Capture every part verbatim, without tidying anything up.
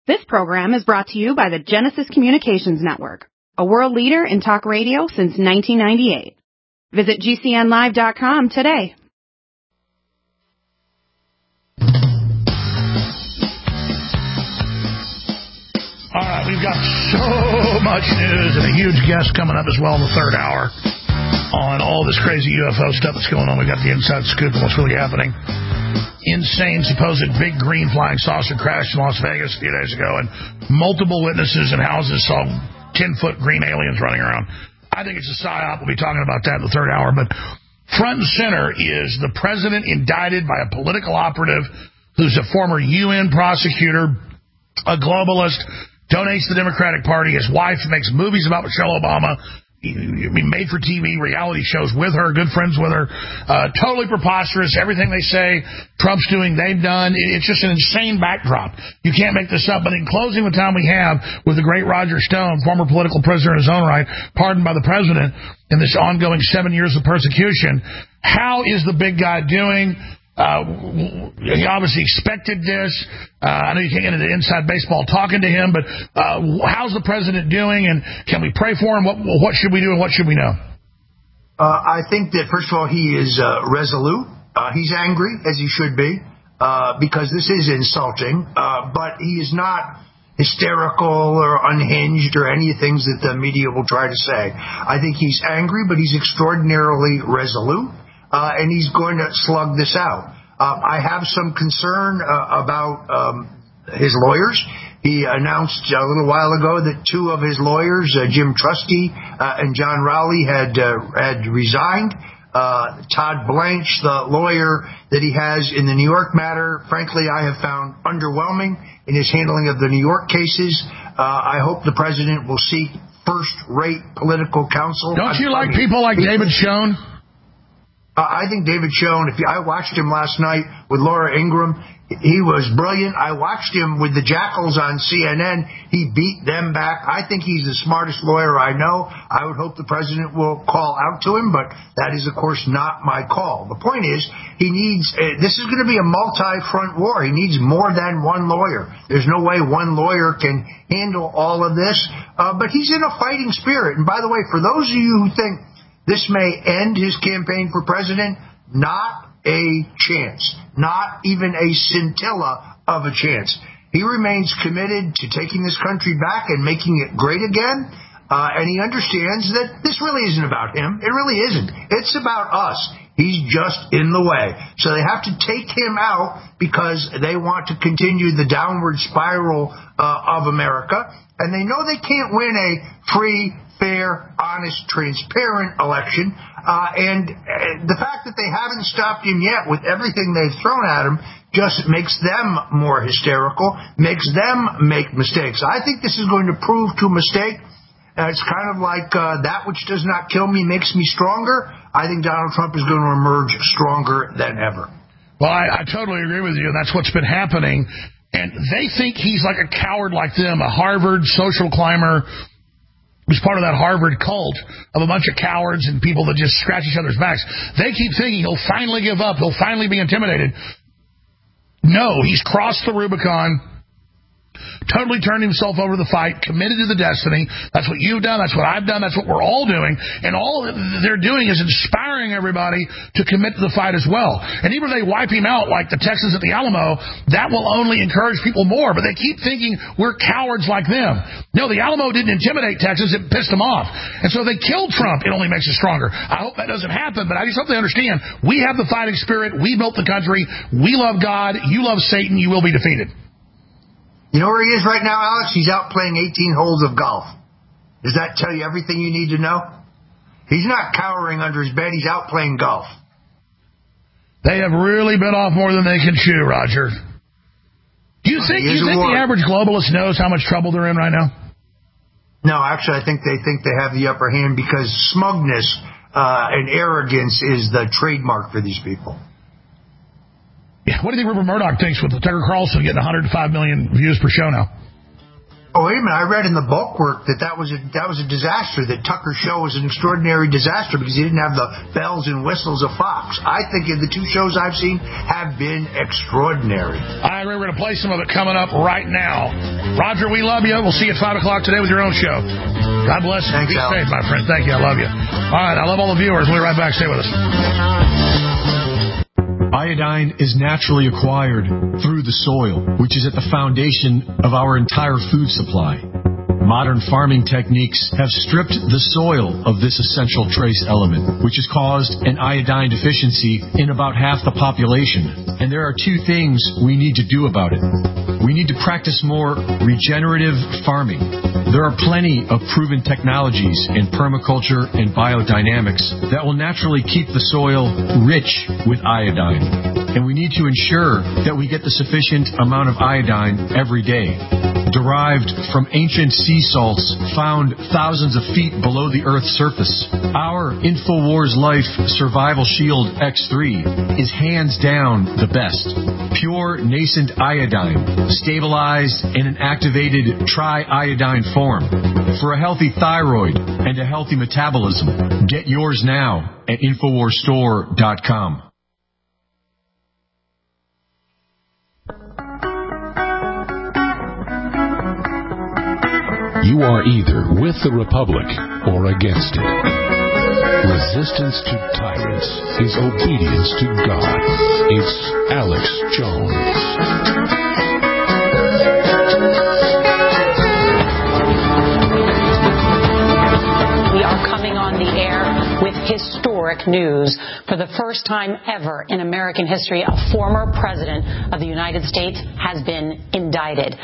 This program is brought to you by the Genesis Communications Network, a world leader in talk radio since nineteen ninety-eight. Visit G C N live dot com today. All right, we've got so much news and a huge guest coming up as well in the third hour on all this crazy U F O stuff that's going on. We've got the inside scoop on what's really happening. Insane supposed big green flying saucer crash in Las Vegas a few days ago, and multiple witnesses in houses saw ten-foot green aliens running around. I think it's a psyop. We'll be talking about that in the third hour. But front and center is the president indicted by a political operative who's a former U N prosecutor, a globalist, donates to the Democratic Party. His wife makes movies about Michelle Obama. I mean, made-for-T V reality shows with her, good friends with her. Uh, totally preposterous. Everything they say Trump's doing, they've done. It's just an insane backdrop. You can't make this up. But in closing the time we have with the great Roger Stone, former political prisoner in his own right, pardoned by the president in this ongoing seven years of persecution, how is the big guy doing? Uh, he obviously expected this. Uh, I know you can't get into inside baseball talking to him, but uh, how's the president doing, and can we pray for him? What, what should we do, and what should we know? Uh, I think that, first of all, he is uh, resolute. Uh, he's angry, as he should be, uh, because this is insulting, uh, but he is not hysterical or unhinged or any things that the media will try to say. I think he's angry, but he's extraordinarily resolute. Uh, and he's going to slug this out. Uh, I have some concern uh, about um, his lawyers. He announced a little while ago that two of his lawyers, uh, Jim Trusty uh, and John Rowley, had uh, had resigned. Uh, Todd Blanche, the lawyer that he has in the New York matter, frankly, I have found underwhelming in his handling of the New York cases. Uh, I hope the president will seek first-rate political counsel. Don't you like people like David Schoen? Uh, I think David Schoen, if you, I watched him last night with Laura Ingraham, he was brilliant. I watched him with the Jackals on C N N. He beat them back. I think he's the smartest lawyer I know. I would hope the president will call out to him, but that is, of course, not my call. The point is, he needs, uh, this is going to be a multi-front war. He needs more than one lawyer. There's no way one lawyer can handle all of this, uh, but he's in a fighting spirit. And by the way, for those of you who think this may end his campaign for president, not a chance, not even a scintilla of a chance. He remains committed to taking this country back and making it great again, uh, and he understands that this really isn't about him. It really isn't. It's about us. He's just in the way. So they have to take him out because they want to continue the downward spiral uh, of America, and they know they can't win a free, fair, honest, transparent election. Uh, and uh, the fact that they haven't stopped him yet with everything they've thrown at him just makes them more hysterical, makes them make mistakes. I think this is going to prove to a mistake. Uh, it's kind of like uh, that which does not kill me makes me stronger. I think Donald Trump is going to emerge stronger than ever. Well, I, I totally agree with you. That's what's been happening. And they think he's like a coward like them, a Harvard social climber who's part of that Harvard cult of a bunch of cowards and people that just scratch each other's backs. They keep thinking he'll finally give up. He'll finally be intimidated. No, he's crossed the Rubicon, totally turned himself over to the fight, committed to the destiny. That's what you've done. That's what I've done. That's what we're all doing. And all they're doing is inspiring everybody to commit to the fight as well. And even if they wipe him out like the Texans at the Alamo, that will only encourage people more. But they keep thinking we're cowards like them. No, the Alamo didn't intimidate Texas. It pissed them off. And so they killed Trump. It only makes us stronger. I hope that doesn't happen, but I just hope they understand we have the fighting spirit. We built the country. We love God. You love Satan. You will be defeated. You know where he is right now, Alex? He's out playing eighteen holes of golf. Does that tell you everything you need to know? He's not cowering under his bed. He's out playing golf. They have really bit off more than they can chew, Roger. Do you think, do you think the average globalist knows how much trouble they're in right now? No, actually, I think they think they have the upper hand because smugness uh, and arrogance is the trademark for these people. Yeah, what do you think Rupert Murdoch thinks with Tucker Carlson getting one hundred five million views per show now? Oh, wait a minute. I read in the bulwark that that was a, that was a disaster, that Tucker's show was an extraordinary disaster because he didn't have the bells and whistles of Fox. I think the two shows I've seen have been extraordinary. All right, we're going to play some of it coming up right now. Roger, we love you. We'll see you at five o'clock today with your own show. God bless you. Thanks, Be Al. safe, my friend. Thank you. I love you. All right, I love all the viewers. We'll be right back. Stay with us. Iodine is naturally acquired through the soil, which is at the foundation of our entire food supply. Modern farming techniques have stripped the soil of this essential trace element, which has caused an iodine deficiency in about half the population. And there are two things we need to do about it. We need to practice more regenerative farming. There are plenty of proven technologies in permaculture and biodynamics that will naturally keep the soil rich with iodine. And we need to ensure that we get the sufficient amount of iodine every day, derived from ancient sea salts found thousands of feet below the Earth's surface. Our InfoWars Life Survival Shield X three is hands down the best. Pure nascent iodine, stabilized in an activated tri-iodine form. For a healthy thyroid and a healthy metabolism, get yours now at Infowars Store dot com. You are either with the Republic or against it. Resistance to tyrants is obedience to God. It's Alex Jones. We are coming on the air with historic news. For the first time ever in American history, a former president of the United States has been indicted.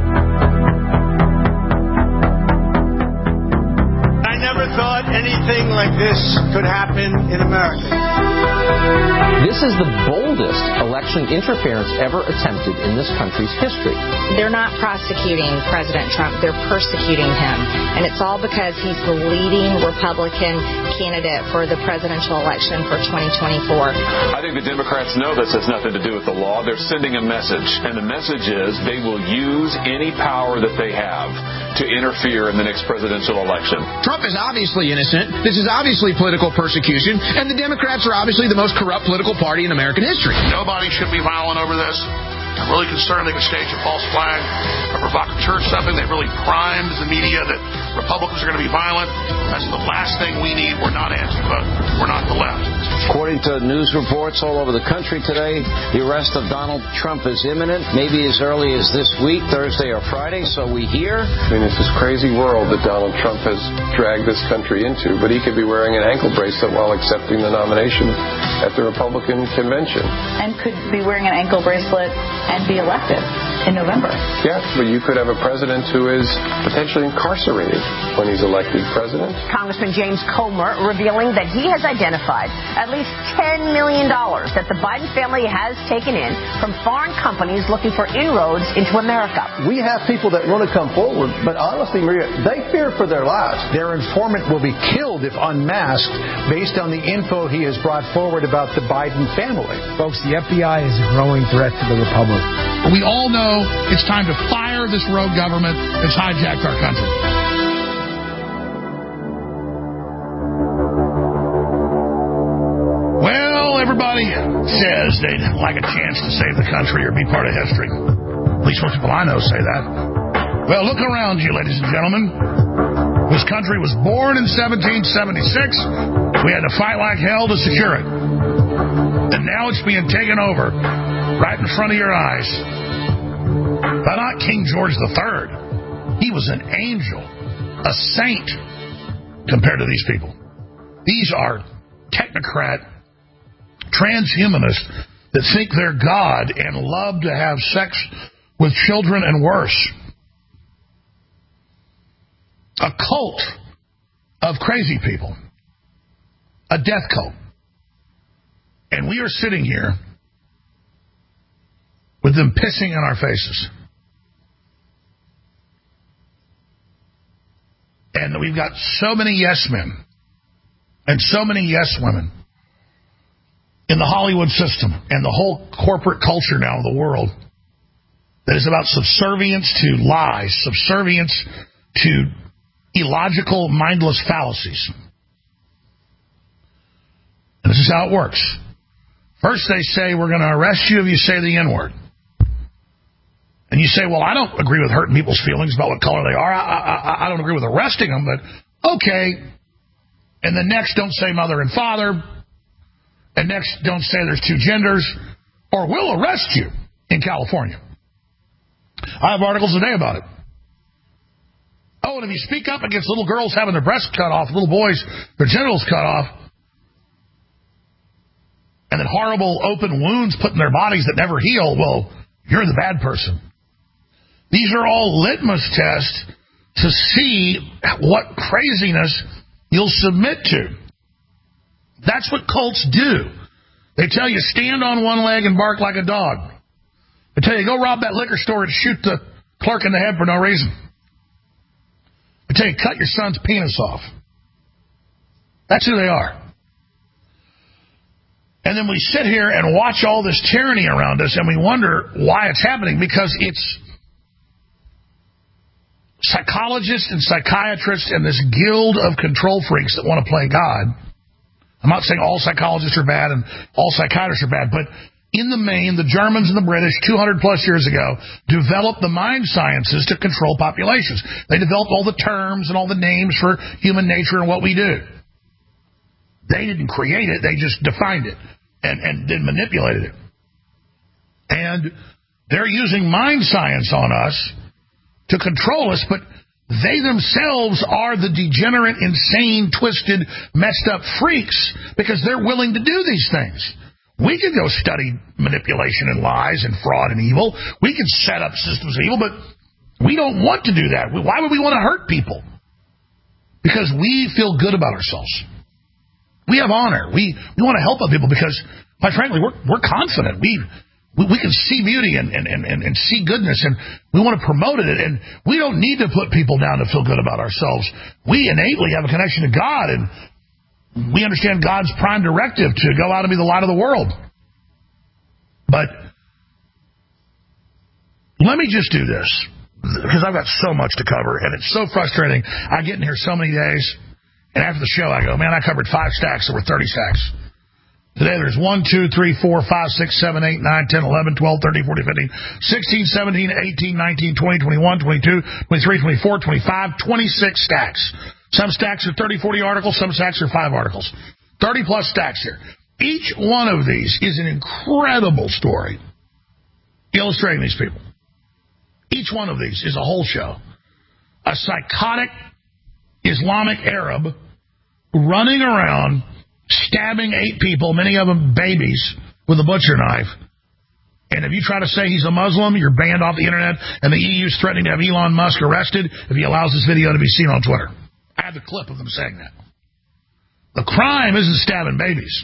I never thought anything like this could happen in America. This is the boldest election interference ever attempted in this country's history. They're not prosecuting President Trump, they're persecuting him. And it's all because he's the leading Republican candidate for the presidential election for twenty twenty-four. I think the Democrats know this has nothing to do with the law. They're sending a message. And the message is they will use any power that they have to interfere in the next presidential election. Trump is obviously innocent. This is obviously political persecution. And the Democrats are obviously the most corrupt political party in American history. Nobody should be violent over this. I'm really concerned they could stage a false flag, a provocateur, something. They really primed the media that Republicans are going to be violent. That's the last thing we need. We're not Antifa. We're not the left. According to news reports all over the country today, the arrest of Donald Trump is imminent, maybe as early as this week, Thursday or Friday, so we hear. I mean, it's this crazy world that Donald Trump has dragged this country into, but he could be wearing an ankle bracelet while accepting the nomination at the Republican convention. And could be wearing an ankle bracelet and be elected in November. Yeah, but you could have a president who is potentially incarcerated when he's elected president. Congressman James Comer revealing that he has identified at least ten million dollars that the Biden family has taken in from foreign companies looking for inroads into America. We have people that want to come forward, but honestly, Maria, they fear for their lives. Their informant will be killed if unmasked based on the info he has brought forward about the Biden family. Folks, the F B I is a growing threat to the Republic. We all know it's time to fire this rogue government that's hijacked our country. Well, everybody says they'd like a chance to save the country or be part of history. At least most people I know say that. Well, look around you, ladies and gentlemen. This country was born in seventeen seventy-six. We had to fight like hell to secure it. And now it's being taken over right in front of your eyes. But not King George the Third. He was an angel, a saint, compared to these people. These are technocrat, transhumanists that think they're God and love to have sex with children and worse. A cult of crazy people. A death cult. And we are sitting here with them pissing in our faces. And we've got so many yes men and so many yes women in the Hollywood system and the whole corporate culture now of the world that is about subservience to lies, subservience to illogical, mindless fallacies. And this is how it works. First they say, we're going to arrest you if you say the N-word. And you say, well, I don't agree with hurting people's feelings about what color they are. I, I, I don't agree with arresting them, but okay. And then next, don't say mother and father. And next, don't say there's two genders, or we'll arrest you in California. I have articles today about it. Oh, and if you speak up against little girls having their breasts cut off, little boys, their genitals cut off, and then horrible open wounds put in their bodies that never heal, well, you're the bad person. These are all litmus tests to see what craziness you'll submit to. That's what cults do. They tell you, stand on one leg and bark like a dog. They tell you, go rob that liquor store and shoot the clerk in the head for no reason. They tell you, cut your son's penis off. That's who they are. And then we sit here and watch all this tyranny around us, and we wonder why it's happening, because it's psychologists and psychiatrists and this guild of control freaks that want to play God. I'm not saying all psychologists are bad and all psychiatrists are bad, but in the main, the Germans and the British, two hundred plus years ago, developed the mind sciences to control populations. They developed all the terms and all the names for human nature and what we do. They didn't create it, they just defined it and, and then manipulated it. And they're using mind science on us to control us, but they themselves are the degenerate, insane, twisted, messed up freaks because they're willing to do these things. We could go study manipulation and lies and fraud and evil. We can set up systems of evil, but we don't want to do that. Why would we want to hurt people? Because we feel good about ourselves. We have honor. We we want to help other people because, quite frankly, we're we're confident. We we, we can see beauty and, and, and, and see goodness, and we want to promote it. And we don't need to put people down to feel good about ourselves. We innately have a connection to God, and we understand God's prime directive to go out and be the light of the world. But let me just do this, because I've got so much to cover, and it's so frustrating. I get in here so many days, and after the show I go, man, I covered five stacks over thirty stacks. Today there's one, two, three, four, five, six, seven, eight, nine, ten, eleven, twelve, thirteen, fourteen, fifteen, sixteen, seventeen, eighteen, nineteen, twenty, twenty-one, twenty-two, twenty-three, twenty-four, twenty-five, twenty-six stacks. Some stacks are thirty, forty articles. Some stacks are five articles. thirty plus stacks here. Each one of these is an incredible story illustrating these people. Each one of these is a whole show. A psychotic Islamic Arab running around, stabbing eight people, many of them babies, with a butcher knife. And if you try to say he's a Muslim, you're banned off the internet, and the E U's threatening to have Elon Musk arrested if he allows this video to be seen on Twitter. I have the clip of them saying that. The crime isn't stabbing babies.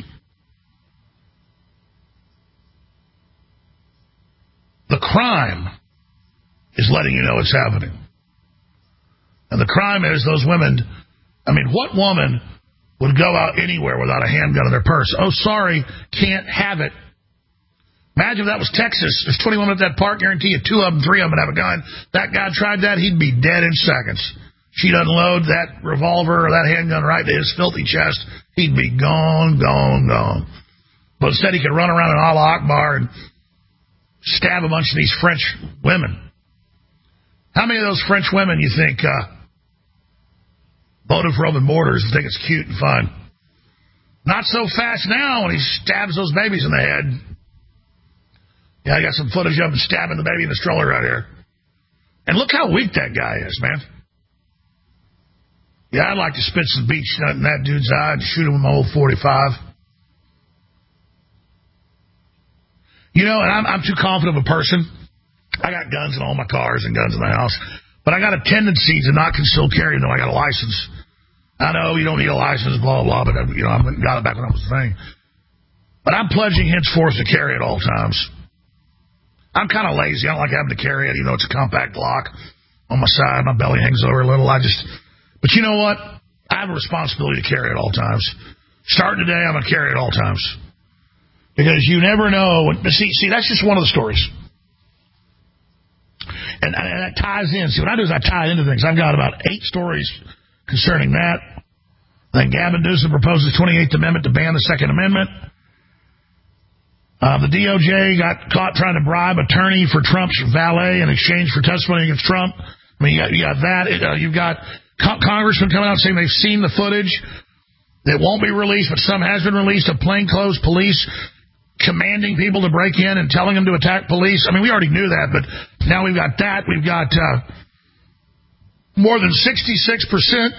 The crime is letting you know it's happening. And the crime is those women. I mean, what woman would go out anywhere without a handgun in their purse? Oh, sorry, can't have it. Imagine if that was Texas. There's twenty women at that park. Guarantee you two of them, three of them would have a gun. That guy tried that, he'd be dead in seconds. She'd unload that revolver or that handgun right to his filthy chest. He'd be gone, gone, gone. But instead he could run around in Allah Akbar and stab a bunch of these French women. How many of those French women you think uh, voted for open borders and think it's cute and fun? Not so fast now when he stabs those babies in the head. Yeah, I got some footage of him stabbing the baby in the stroller right here. And look how weak that guy is, man. Yeah, I'd like to spit some beach nut in that dude's eye and shoot him with my old forty-five. You know, and I'm, I'm too confident of a person. I got guns in all my cars and guns in the house. But I got a tendency to not conceal carry, though I got a license. I know you don't need a license, blah, blah, blah, but, you know, I got it back when I was a thing. But I'm pledging henceforth to carry at all times. I'm kind of lazy. I don't like having to carry it. You know, it's a compact Glock on my side. My belly hangs over a little. I just... But you know what? I have a responsibility to carry at all times. Starting today, I'm going to carry at all times. Because you never know. When, see, see, that's just one of the stories. and, and that ties in. See, what I do is I tie into things. I've got about eight stories concerning that. Then Gavin Newsom proposes twenty-eighth Amendment to ban the Second Amendment. Uh, the D O J got caught trying to bribe attorney for Trump's valet in exchange for testimony against Trump. I mean, you got, you got that. It, uh, you've got co- congressmen coming out saying they've seen the footage that won't be released, but some has been released of plainclothes police commanding people to break in and telling them to attack police. I mean, we already knew that, but now we've got that. We've got uh, more than sixty-six percent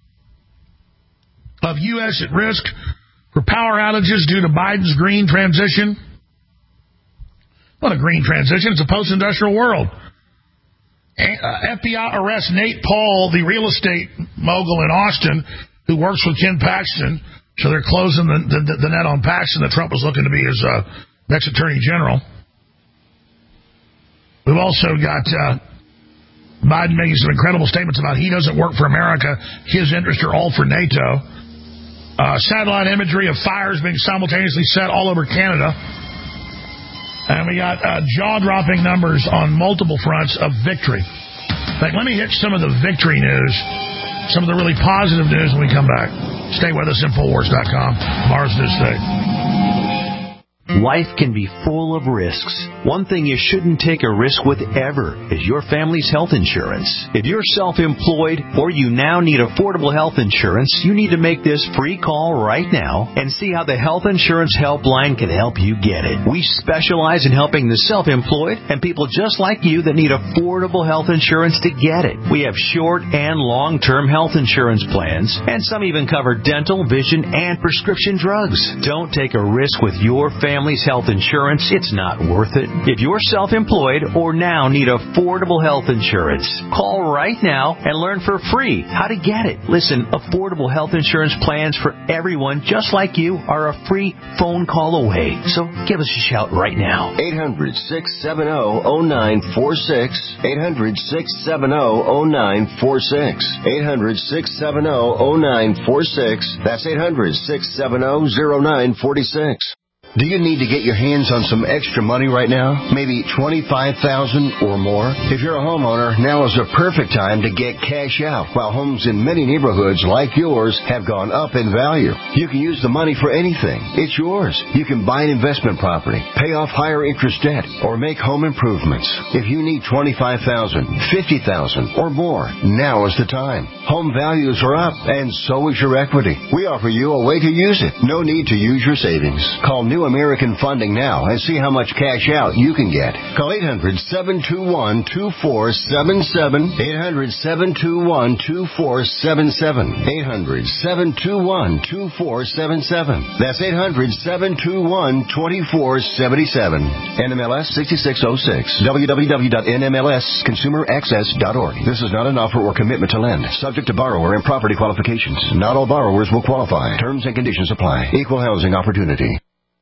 of U S at risk for power outages due to Biden's green transition. Not a green transition, it's a post-industrial world. Uh, F B I arrests Nate Paul, the real estate mogul in Austin, who works with Ken Paxton. So they're closing the, the, the net on Paxton that Trump was looking to be his uh, next attorney general. We've also got uh, Biden making some incredible statements about he doesn't work for America. His interests are all for NATO. Uh, satellite imagery of fires being simultaneously set all over Canada. And we got uh, jaw-dropping numbers on multiple fronts of victory. In fact, let me hit some of the victory news, some of the really positive news when we come back. Stay with us, Infowars dot com, Mars News Today. Life can be full of risks. One thing you shouldn't take a risk with ever is your family's health insurance. If you're self-employed or you now need affordable health insurance, you need to make this free call right now and see how the Health Insurance Helpline can help you get it. We specialize in helping the self-employed and people just like you that need affordable health insurance to get it. We have short and long-term health insurance plans, and some even cover dental, vision, and prescription drugs. Don't take a risk with your family. Family's health insurance, it's not worth it. If you're self-employed or now need affordable health insurance, call right now and learn for free how to get it. Listen, affordable health insurance plans for everyone just like you are a free phone call away. So give us a shout right now. eight hundred, six seven zero, zero nine four six. eight hundred, six seven zero, zero nine four six. eight hundred, six seven zero, zero nine four six. That's eight hundred, six seven zero, zero nine four six. Do you need to get your hands on some extra money right now? Maybe twenty-five thousand dollars or more? If you're a homeowner, now is the perfect time to get cash out. While homes in many neighborhoods like yours have gone up in value, you can use the money for anything. It's yours. You can buy an investment property, pay off higher interest debt, or make home improvements. If you need twenty-five thousand dollars, fifty thousand dollars or more, now is the time. Home values are up, and so is your equity. We offer you a way to use it. No need to use your savings. Call New American Funding now and see how much cash out you can get. Call eight hundred, seven two one, two four seven seven. eight hundred, seven two one, two four seven seven. eight hundred, seven two one, two four seven seven. That's eight hundred, seven two one, two four seven seven. N M L S sixty-six oh six. w w w dot n m l s consumer access dot org. This is not an offer or commitment to lend. Subject to borrower and property qualifications. Not all borrowers will qualify. Terms and conditions apply. Equal housing opportunity.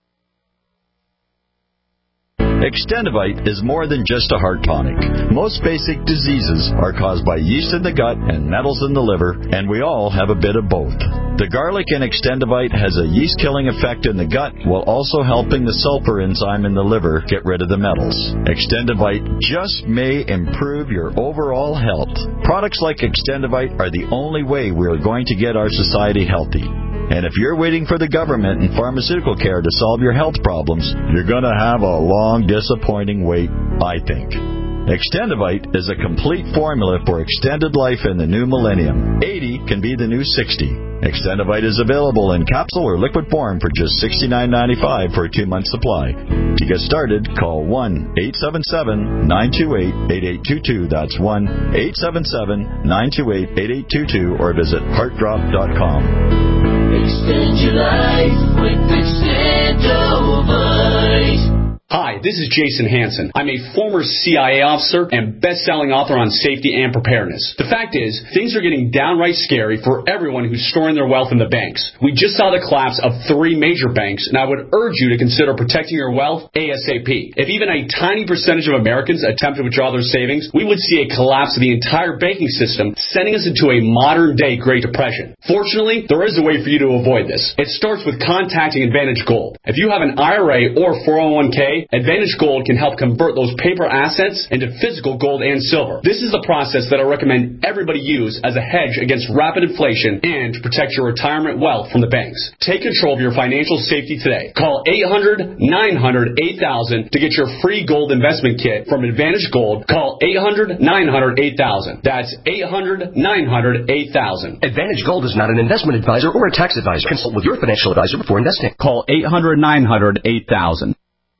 Extendivite is more than just a heart tonic. Most basic diseases are caused by yeast in the gut and metals in the liver, and we all have a bit of both. The garlic in Extendivite has a yeast-killing effect in the gut while also helping the sulfur enzyme in the liver get rid of the metals. Extendivite just may improve your overall health. Products like Extendivite are the only way we are going to get our society healthy. And if you're waiting for the government and pharmaceutical care to solve your health problems, you're going to have a long, disappointing wait, I think. Extendivite is a complete formula for extended life in the new millennium. eighty can be the new sixty. Extendivite is available in capsule or liquid form for just sixty-nine ninety-five for a two-month supply. To get started, call one eight seven seven, nine two eight, eight eight two two. That's one eight seven seven, nine two eight, eight eight two two or visit heart drop dot com. Extend your life with Extendivite. Hi, this is Jason Hansen. I'm a former C I A officer and best-selling author on safety and preparedness. The fact is, things are getting downright scary for everyone who's storing their wealth in the banks. We just saw the collapse of three major banks, and I would urge you to consider protecting your wealth ASAP. If even a tiny percentage of Americans attempt to withdraw their savings, we would see a collapse of the entire banking system, sending us into a modern-day Great Depression. Fortunately, there is a way for you to avoid this. It starts with contacting Advantage Gold. If you have an I R A or four oh one k, today, Advantage Gold can help convert those paper assets into physical gold and silver. This is the process that I recommend everybody use as a hedge against rapid inflation and to protect your retirement wealth from the banks. Take control of your financial safety today. Call eight hundred, nine hundred, eight thousand to get your free gold investment kit from Advantage Gold. Call eight hundred, nine hundred, eight thousand. That's eight hundred, nine hundred, eight thousand. Advantage Gold is not an investment advisor or a tax advisor. Consult with your financial advisor before investing. Call eight hundred, nine hundred, eight thousand.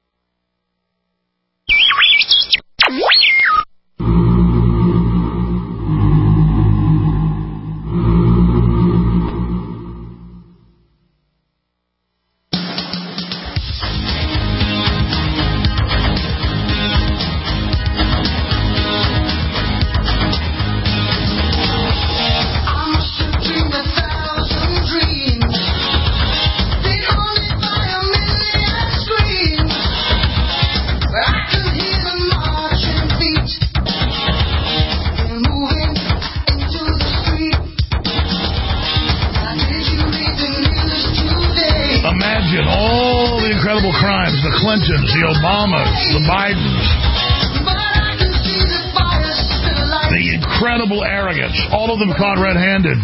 Clintons, the Obamas, the Bidens, the incredible arrogance, all of them caught red-handed.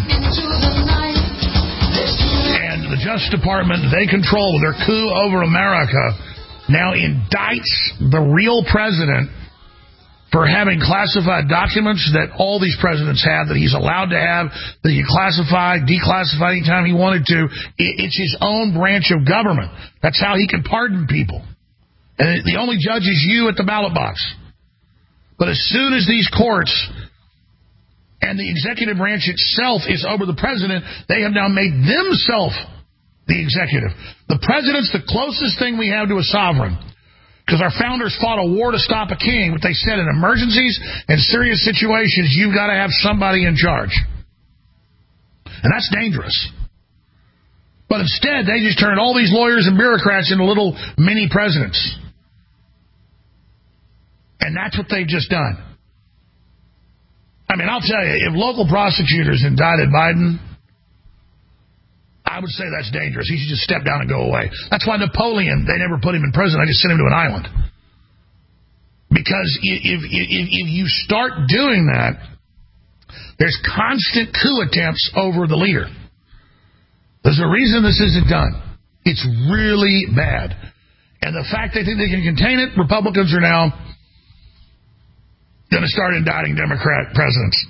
And the Justice Department, they control with their coup over America, now indicts the real president for having classified documents that all these presidents have, that he's allowed to have, that he can classify, declassify anytime he wanted to. It's his own branch of government. That's how he can pardon people. And the only judge is you at the ballot box. But as soon as these courts and the executive branch itself is over the president, they have now made themselves the executive. The president's the closest thing we have to a sovereign. Because our founders fought a war to stop a king, but they said in emergencies and serious situations, you've got to have somebody in charge. And that's dangerous. But instead, they just turned all these lawyers and bureaucrats into little mini presidents. And that's what they've just done. I mean, I'll tell you, if local prosecutors indicted Biden, I would say that's dangerous. He should just step down and go away. That's why Napoleon, they never put him in prison. They just sent him to an island. Because if, if, if you start doing that, there's constant coup attempts over the leader. There's a reason this isn't done. It's really bad. And the fact they think they can contain it, Republicans are now going to start indicting Democrat presidents.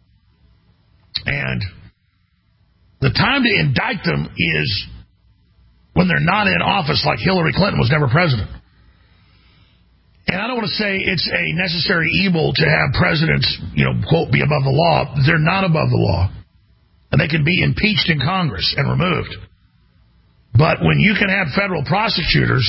And the time to indict them is when they're not in office, like Hillary Clinton was never president. And I don't want to say it's a necessary evil to have presidents, you know, quote, be above the law. They're not above the law. And they can be impeached in Congress and removed. But when you can have federal prosecutors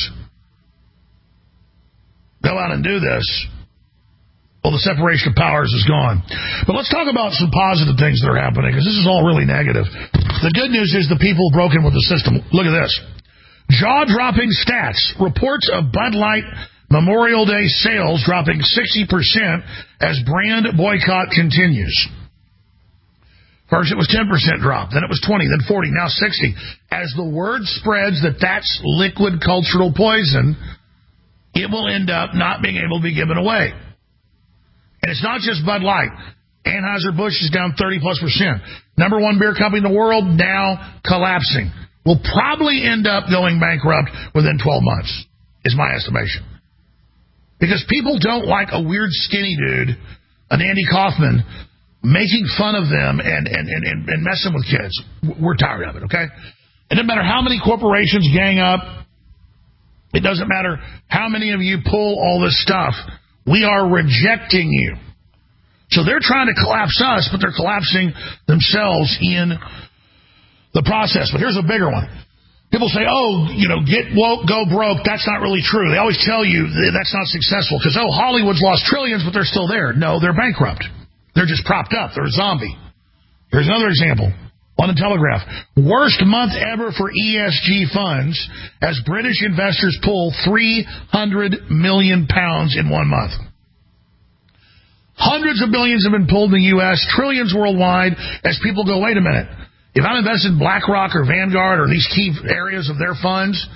go out and do this, well, the separation of powers is gone. But let's talk about some positive things that are happening, because this is all really negative. The good news is the people broken with the system. Look at this. Jaw-dropping stats. Reports of Bud Light Memorial Day sales dropping sixty percent as brand boycott continues. First it was ten percent drop, then it was twenty, then forty, now sixty. As the word spreads that that's liquid cultural poison, it will end up not being able to be given away. And it's not just Bud Light. Anheuser-Busch is down thirty plus percent. Number one beer company in the world now collapsing. Will probably end up going bankrupt within twelve months, is my estimation. Because people don't like a weird skinny dude, an Andy Kaufman, making fun of them and, and, and, and messing with kids. We're tired of it, okay? It doesn't matter how many corporations gang up. It doesn't matter how many of you pull all this stuff. We are rejecting you. So they're trying to collapse us, but they're collapsing themselves in the process. But here's a bigger one. People say, oh, you know, get woke, go broke. That's not really true. They always tell you that's not successful because, oh, Hollywood's lost trillions, but they're still there. No, they're bankrupt. They're just propped up. They're a zombie. Here's another example. London Telegraph. Worst month ever for E S G funds as British investors pull three hundred million pounds in one month. Hundreds of billions have been pulled in the U S, trillions worldwide, as people go, wait a minute. If I'm invested in BlackRock or Vanguard or these key areas of their funds,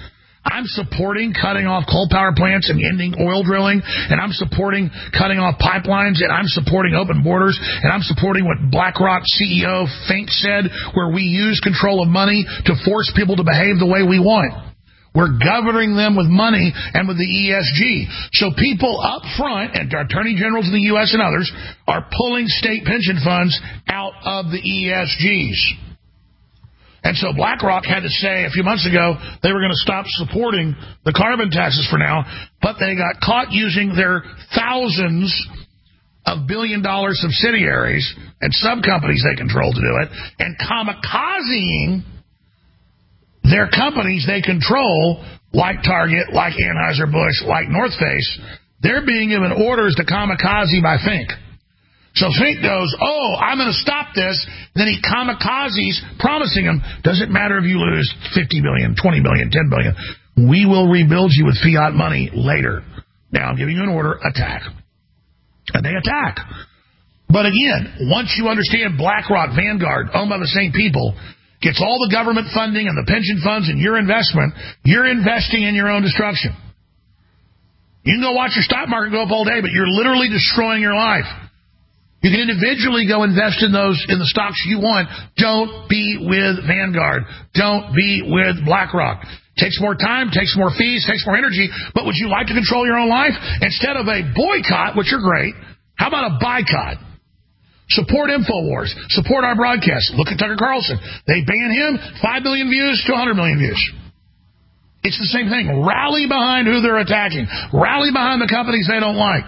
I'm supporting cutting off coal power plants and ending oil drilling, and I'm supporting cutting off pipelines, and I'm supporting open borders, and I'm supporting what BlackRock C E O Fink said, where we use control of money to force people to behave the way we want. We're governing them with money and with the E S G. So people up front, and attorney generals in the U S and others, are pulling state pension funds out of the E S Gs. And so BlackRock had to say a few months ago they were going to stop supporting the carbon taxes for now, but they got caught using their thousands of billion-dollar subsidiaries and sub-companies they control to do it, and kamikazing their companies they control, like Target, like Anheuser-Busch, like North Face. They're being given orders to kamikaze by Fink. So Fink goes, oh, I'm going to stop this. Then he kamikazes, promising him, doesn't matter if you lose fifty billion dollars, twenty billion dollars, ten billion dollars. We will rebuild you with fiat money later. Now I'm giving you an order, attack. And they attack. But again, once you understand BlackRock, Vanguard, owned by the same people, gets all the government funding and the pension funds and your investment, you're investing in your own destruction. You can go watch your stock market go up all day, but you're literally destroying your life. You can individually go invest in those in the stocks you want. Don't be with Vanguard. Don't be with BlackRock. Takes more time, takes more fees, takes more energy. But would you like to control your own life? Instead of a boycott, which are great, how about a boycott? Support InfoWars. Support our broadcast. Look at Tucker Carlson. They ban him, five million views to one hundred million views. It's the same thing. Rally behind who they're attacking. Rally behind the companies they don't like.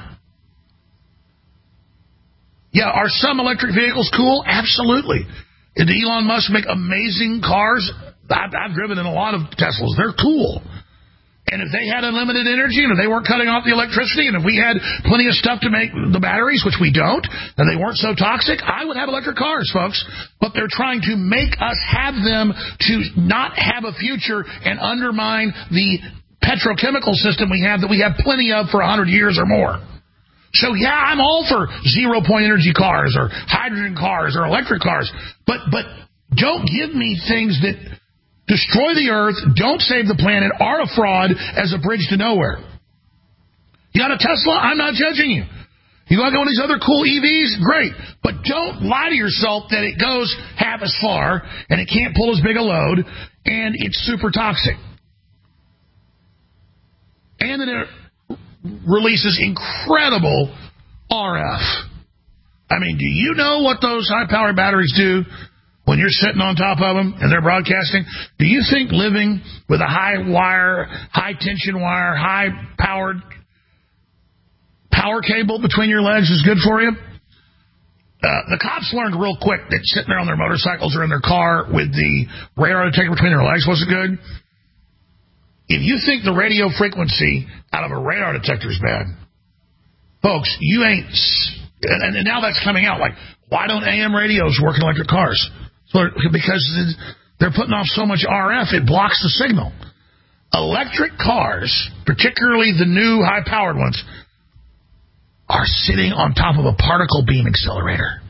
Yeah, are some electric vehicles cool? Absolutely. Did Elon Musk make amazing cars? I've, I've driven in a lot of Teslas. They're cool. And if they had unlimited energy, and if they weren't cutting off the electricity, and if we had plenty of stuff to make the batteries, which we don't, and they weren't so toxic, I would have electric cars, folks. But they're trying to make us have them to not have a future and undermine the petrochemical system we have that we have plenty of for one hundred years or more. So, yeah, I'm all for zero-point energy cars or hydrogen cars or electric cars. But but don't give me things that destroy the earth, don't save the planet, are a fraud as a bridge to nowhere. You got a Tesla? I'm not judging you. You got one of these other cool E Vs? Great. But don't lie to yourself that it goes half as far and it can't pull as big a load and it's super toxic. And then it releases incredible R F. I mean, do you know what those high-powered batteries do when you're sitting on top of them and they're broadcasting? Do you think living with a high-wire, high-tension wire, high-powered power cable between your legs is good for you? Uh, the cops learned real quick that sitting there on their motorcycles or in their car with the radar detector between their legs wasn't good. If you think the radio frequency out of a radar detector is bad, folks, you ain't... And, and now that's coming out. Like, why don't A M radios work in electric cars? So, because they're putting off so much R F, it blocks the signal. Electric cars, particularly the new high-powered ones, are sitting on top of a particle beam accelerator.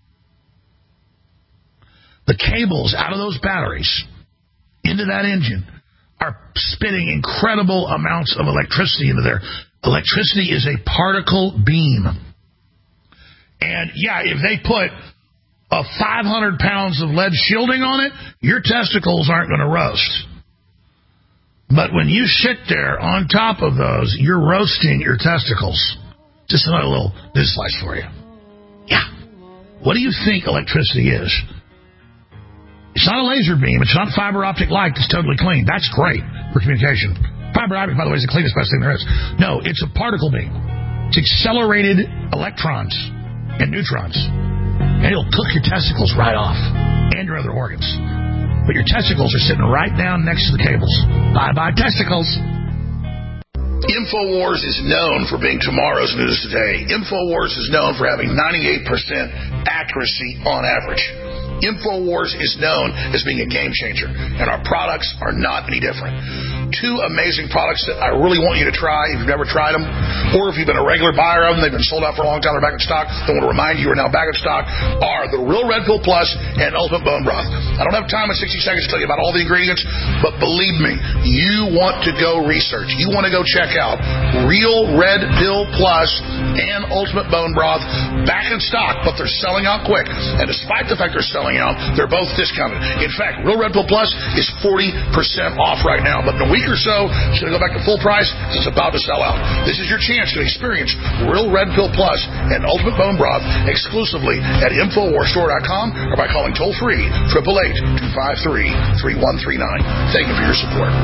The cables out of those batteries into that engine are spitting incredible amounts of electricity into there. Electricity is a particle beam. And, yeah, if they put a five hundred pounds of lead shielding on it, your testicles aren't going to roast. But when you sit there on top of those, you're roasting your testicles. Just another little news slice for you. Yeah. What do you think electricity is? It's not a laser beam. It's not fiber optic light that's totally clean. That's great for communication. Fiber optic, by the way, is the cleanest, best thing there is. No, it's a particle beam. It's accelerated electrons and neutrons. And it'll cook your testicles right off and your other organs. But your testicles are sitting right down next to the cables. Bye-bye, testicles. InfoWars is known for being tomorrow's news today. InfoWars is known for having ninety-eight percent accuracy on average. InfoWars is known as being a game changer, and our products are not any different. two amazing products that I really want you to try if you've never tried them, or if you've been a regular buyer of them, they've been sold out for a long time, they're back in stock, I want to remind you are now back in stock, are the Real Red Pill Plus and Ultimate Bone Broth. I don't have time in sixty seconds to tell you about all the ingredients, but believe me, you want to go research. You want to go check out Real Red Pill Plus and Ultimate Bone Broth, back in stock, but they're selling out quick. And despite the fact they're selling out, they're both discounted. In fact, Real Red Pill Plus is forty percent off right now, but in a week or so, it's going to go back to full price because it's about to sell out. This is your chance to experience Real Red Pill Plus and Ultimate Bone Broth exclusively at Infowars Store dot com or by calling toll-free eight eight eight, two five three, three one three nine. Thank you for your support.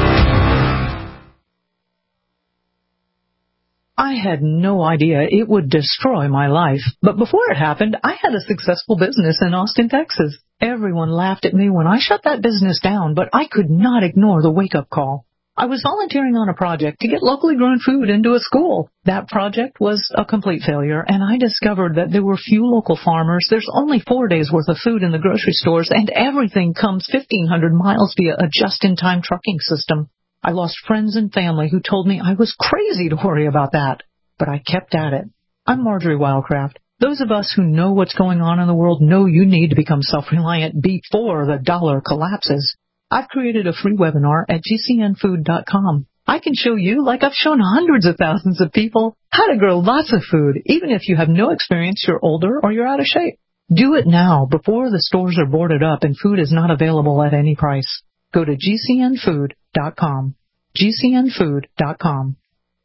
I had no idea it would destroy my life, but before it happened, I had a successful business in Austin, Texas. Everyone laughed at me when I shut that business down, but I could not ignore the wake-up call. I was volunteering on a project to get locally grown food into a school. That project was a complete failure, and I discovered that there were few local farmers, there's only four days' worth of food in the grocery stores, and everything comes fifteen hundred miles via a just-in-time trucking system. I lost friends and family who told me I was crazy to worry about that, but I kept at it. I'm Marjorie Wildcraft. Those of us who know what's going on in the world know you need to become self-reliant before the dollar collapses. I've created a free webinar at G C N food dot com. I can show you, like I've shown hundreds of thousands of people, how to grow lots of food, even if you have no experience, you're older, or you're out of shape. Do it now, before the stores are boarded up and food is not available at any price. Go to G C N food dot com. G C N food dot com.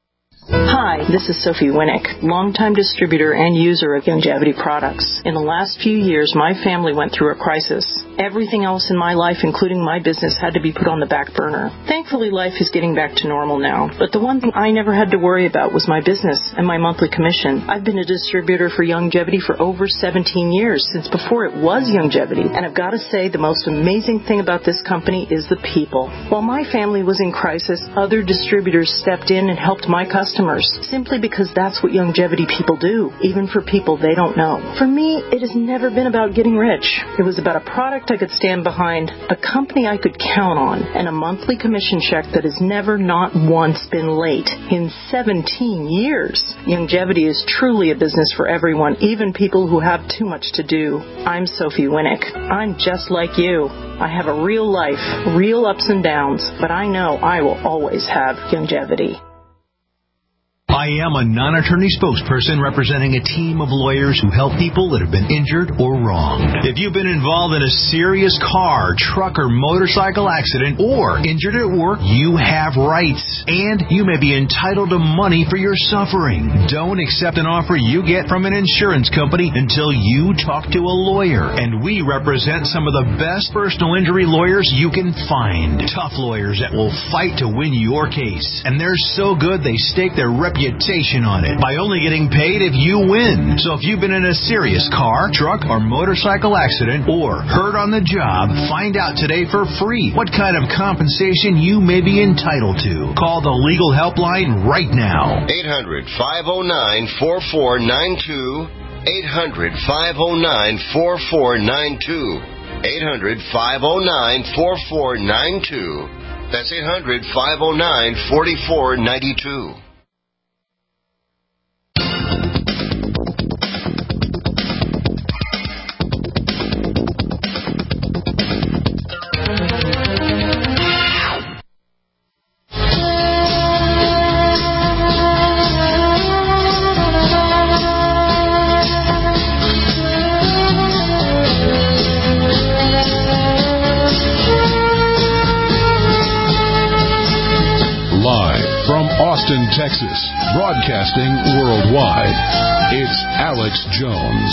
Hi, this is Sophie Winnick, longtime distributor and user of Youngevity products. In the last few years, my family went through a crisis. Everything else in my life, including my business, had to be put on the back burner. Thankfully, life is getting back to normal now. But the one thing I never had to worry about was my business and my monthly commission. I've been a distributor for Youngevity for over seventeen years, since before it was Youngevity. And I've got to say, the most amazing thing about this company is the people. While my family was in crisis, other distributors stepped in and helped my customers, simply because that's what Youngevity people do, even for people they don't know. For me, it has never been about getting rich. It was about a product I could stand behind, a company I could count on, and a monthly commission check that has never not once been late in seventeen years. Youngevity is truly a business for everyone, even people who have too much to do. I'm Sophie Winnick. I'm just like you. I have a real life, real ups and downs, but I know I will always have Youngevity. I am a non-attorney spokesperson representing a team of lawyers who help people that have been injured or wronged. If you've been involved in a serious car, truck, or motorcycle accident or injured at work, you have rights, and you may be entitled to money for your suffering. Don't accept an offer you get from an insurance company until you talk to a lawyer, and we represent some of the best personal injury lawyers you can find. Tough lawyers that will fight to win your case, and they're so good they stake their reputation on it by only getting paid if you win. So if you've been in a serious car, truck, or motorcycle accident or hurt on the job, find out today for free what kind of compensation you may be entitled to. Call the legal helpline right now. eight hundred, five oh nine, four four nine two. eight hundred, five oh nine, four four nine two. eight hundred, five oh nine, four four nine two. That's eight hundred, five oh nine, four four nine two. Austin, Texas, broadcasting worldwide. It's Alex Jones.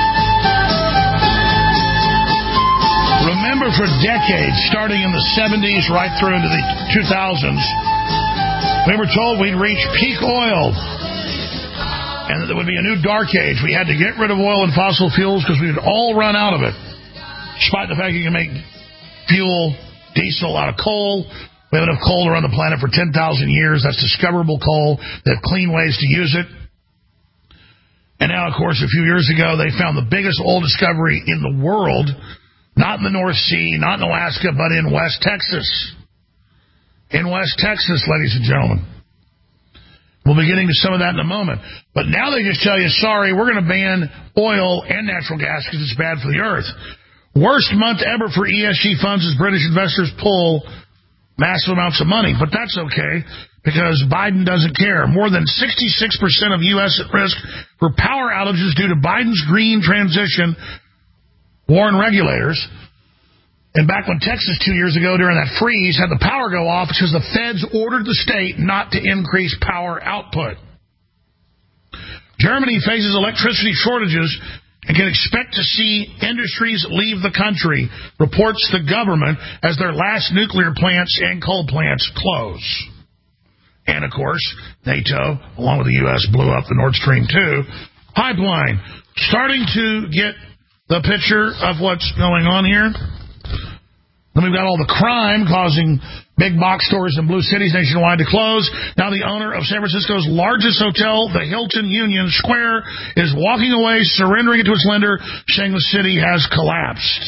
Remember, for decades, starting in the seventies right through into the two thousands, we were told we'd reach peak oil and that there would be a new dark age. We had to get rid of oil and fossil fuels because we would all run out of it. Despite the fact you can make fuel, diesel out of coal. We have enough coal to run the planet for ten thousand years. That's discoverable coal. They have clean ways to use it. And now, of course, a few years ago, they found the biggest oil discovery in the world, not in the North Sea, not in Alaska, but in West Texas. in West Texas, ladies and gentlemen. We'll be getting to some of that in a moment. But now they just tell you, sorry, we're going to ban oil and natural gas because it's bad for the earth. Worst month ever for E S G funds as British investors pull massive amounts of money. But that's okay because Biden doesn't care. More than sixty-six percent of U S at risk for power outages due to Biden's green transition, warn regulators. And back when Texas two years ago during that freeze had the power go off because the feds ordered the state not to increase power output. Germany faces electricity shortages and can expect to see industries leave the country, reports the government, as their last nuclear plants and coal plants close. And, of course, NATO, along with the U S, blew up the Nord Stream two pipeline. Starting to get the picture of what's going on here. Then we've got all the crime causing big box stores in blue cities nationwide to close. Now the owner of San Francisco's largest hotel, the Hilton Union Square, is walking away, surrendering it to its lender, saying the city has collapsed.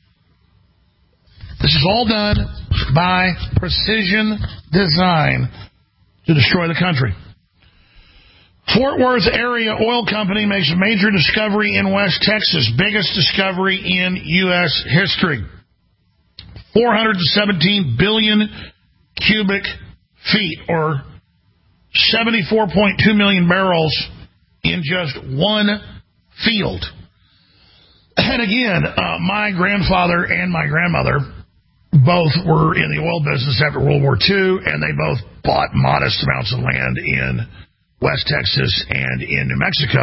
This is all done by precision design to destroy the country. Fort Worth Area Oil Company makes a major discovery in West Texas, biggest discovery in U S history. four hundred seventeen billion cubic feet, or seventy-four point two million barrels in just one field. And again, uh, my grandfather and my grandmother both were in the oil business after World War Two, and they both bought modest amounts of land in West Texas and in New Mexico.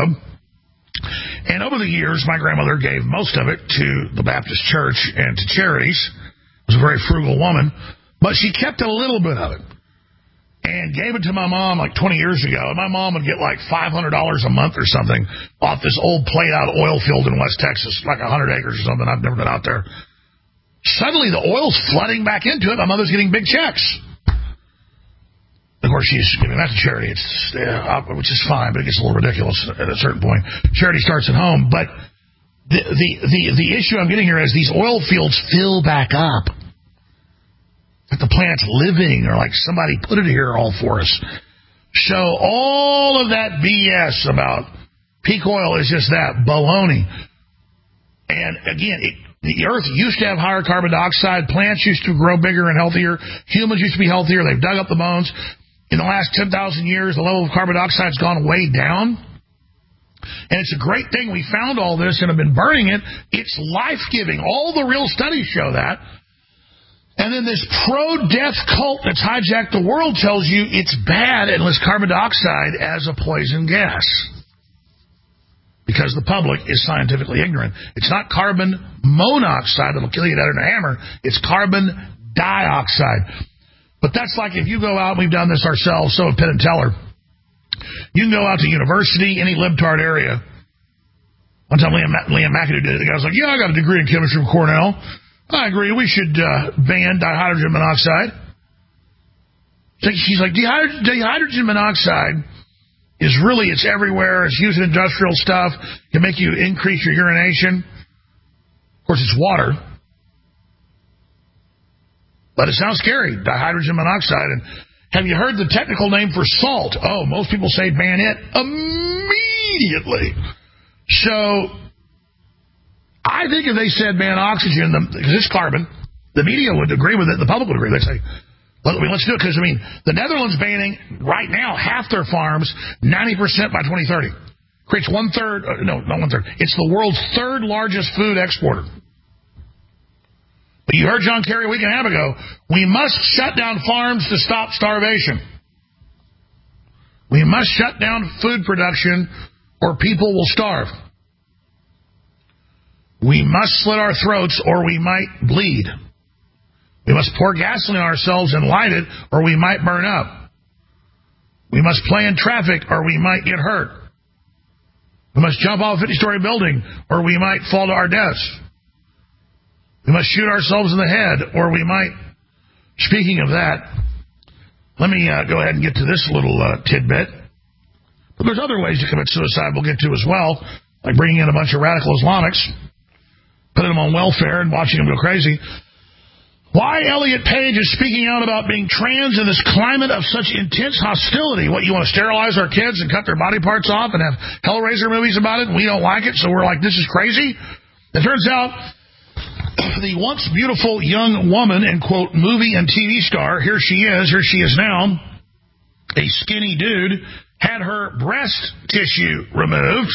And over the years, my grandmother gave most of it to the Baptist church and to charities. Was a very frugal woman, but she kept a little bit of it and gave it to my mom like twenty years ago. And my mom would get like five hundred dollars a month or something off this old played-out oil field in West Texas, like one hundred acres or something. I've never been out there. Suddenly, the oil's flooding back into it. My mother's getting big checks. Of course, she's giving that to charity, it's, uh, which is fine, but it gets a little ridiculous at a certain point. Charity starts at home, but The, the the the issue I'm getting here is these oil fields fill back up. Like the plant's living, or like somebody put it here all for us. So all of that B S about peak oil is just that, baloney. And again, it, the earth used to have higher carbon dioxide. Plants used to grow bigger and healthier. Humans used to be healthier. They've dug up the bones. In the last ten thousand years, the level of carbon dioxide has gone way down. And it's a great thing we found all this and have been burning it. It's life-giving. All the real studies show that. And then this pro-death cult that's hijacked the world tells you it's bad and lists carbon dioxide as a poison gas. Because the public is scientifically ignorant. It's not carbon monoxide that'll kill you dead in a hammer. It's carbon dioxide. But that's like if you go out, and we've done this ourselves, so at Penn and Teller. You can go out to university, any libtard area. One time Liam, Liam McAdoo did it. The guy was like, yeah, I got a degree in chemistry from Cornell. I agree. We should uh, ban dihydrogen monoxide. She's like, Dihyd- dihydrogen monoxide is really, it's everywhere. It's used in industrial stuff. It can make you increase your urination. Of course, it's water. But it sounds scary, dihydrogen monoxide. And have you heard the technical name for salt? Oh, most people say ban it immediately. So I think if they said ban oxygen, because it's carbon, the media would agree with it, the public would agree. They'd say, well, let's do it, because, I mean, the Netherlands banning right now half their farms, ninety percent by twenty thirty. Creates one-third, uh, no, not one-third. It's the world's third largest food exporter. But you heard John Kerry a week and a half ago, we must shut down farms to stop starvation. We must shut down food production or people will starve. We must slit our throats or we might bleed. We must pour gasoline on ourselves and light it or we might burn up. We must play in traffic or we might get hurt. We must jump off a fifty-story building or we might fall to our deaths. We must shoot ourselves in the head, or we might. Speaking of that, let me uh, go ahead and get to this little uh, tidbit. But there's other ways to commit suicide we'll get to as well, like bringing in a bunch of radical Islamics, putting them on welfare and watching them go crazy. Why Elliot Page is speaking out about being trans in this climate of such intense hostility. What, you want to sterilize our kids and cut their body parts off and have Hellraiser movies about it, and we don't like it, so we're like, this is crazy? It turns out the once beautiful young woman and, quote, movie and T V star, here she is, here she is now, a skinny dude, had her breast tissue removed.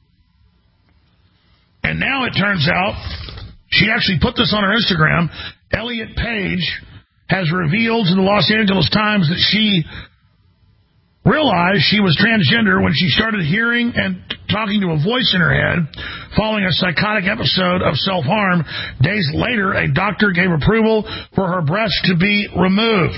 And now it turns out, she actually put this on her Instagram, Elliot Page has revealed to the Los Angeles Times that she realized she was transgender when she started hearing and talking to a voice in her head following a psychotic episode of self-harm. Days later, a doctor gave approval for her breast to be removed.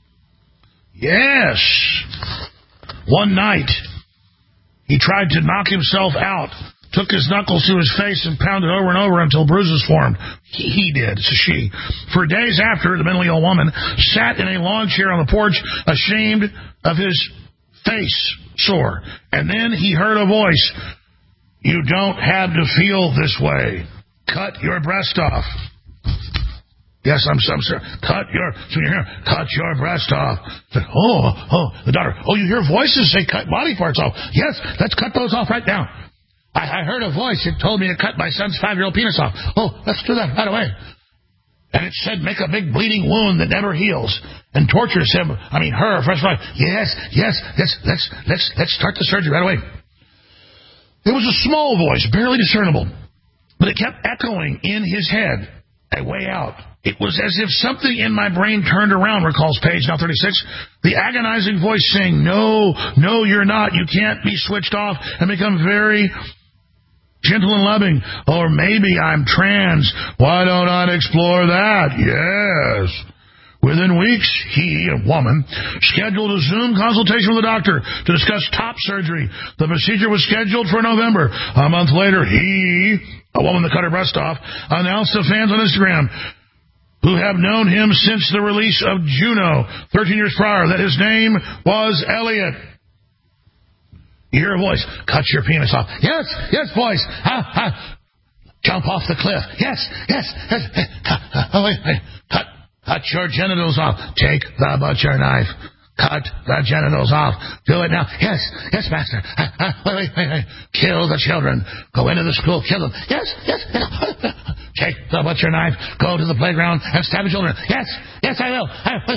Yes. One night, he tried to knock himself out, took his knuckles to his face and pounded over and over until bruises formed. He, he did. It's a she. For days after, the mentally ill woman sat in a lawn chair on the porch, ashamed of his face sore. And then he heard a voice. You don't have to feel this way. Cut your breast off. Yes, I'm, I'm sorry. Cut your, so you hear, cut your breast off. Oh, oh, the daughter. Oh, you hear voices say cut body parts off. Yes, let's cut those off right now. I, I heard a voice. It told me to cut my son's five-year-old penis off. Oh, let's do that right away. And it said make a big bleeding wound that never heals and tortures him. I mean, her, first of all. Yes, yes, yes, let's, let's, let's start the surgery right away. It was a small voice, barely discernible, but it kept echoing in his head, a way out. It was as if something in my brain turned around, recalls Page, now thirty-six. The agonizing voice saying, no, no, you're not. You can't be switched off and become very gentle and loving. Or maybe I'm trans. Why don't I explore that? Yes. Within weeks, he, a woman, scheduled a Zoom consultation with a doctor to discuss top surgery. The procedure was scheduled for November. A month later, he, a woman that cut her breast off, announced to fans on Instagram who have known him since the release of Juno thirteen years prior that his name was Elliot. You hear a voice, cut your penis off. Yes, yes, boys. Ha, ha. Jump off the cliff. Yes, yes, yes. Cut, oh, wait, wait. Cut, cut your genitals off. Take the butcher knife. Cut the genitals off. Do it now. Yes, yes, master. Ha, ha. Wait, wait, wait, wait. Kill the children. Go into the school. Kill them. Yes, yes. Take the butcher knife. Go to the playground and stab the children. Yes, yes, I will.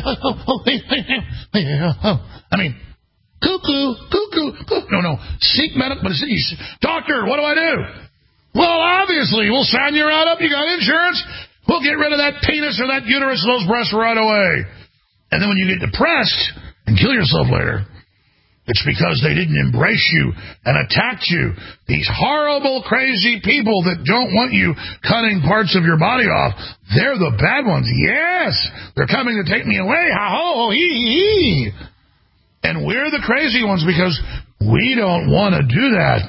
I mean, cuckoo, cuckoo, cuckoo. No, no. Seek medical. But it's, doctor, what do I do? Well, obviously, we'll sign you right up. You got insurance. We'll get rid of that penis or that uterus or those breasts right away. And then when you get depressed and kill yourself later, it's because they didn't embrace you and attacked you. These horrible, crazy people that don't want you cutting parts of your body off, they're the bad ones. Yes, they're coming to take me away. Ha-ho, hee, hee. And we're the crazy ones because we don't want to do that.